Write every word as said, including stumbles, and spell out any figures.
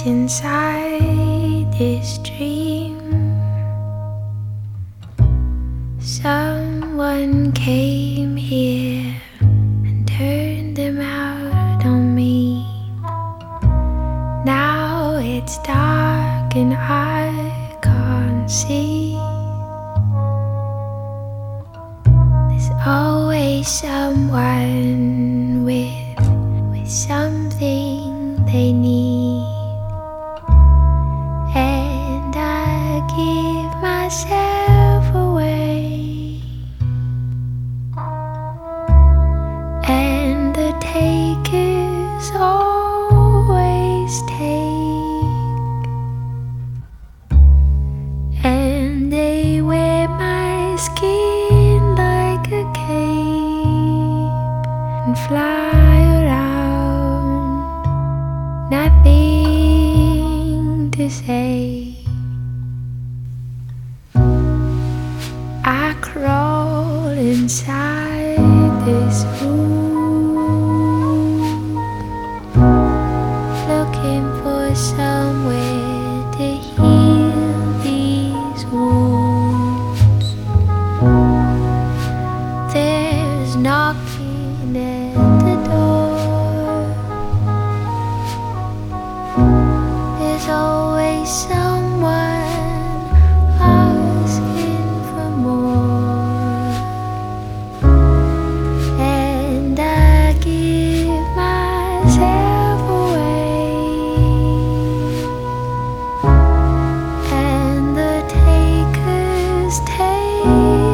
inside this dream. Someone came here and turned them out on me. Now it's dark and I can't see. There's always someone with, with something they need. And I give myself away, and the takers always take, and they wear my skin like a cape and fly around, nothing to say. I crawl inside this room, looking for somewhere to heal these wounds. There's knocking at the door. There's always someone asking for more, and I give myself away, and the takers take.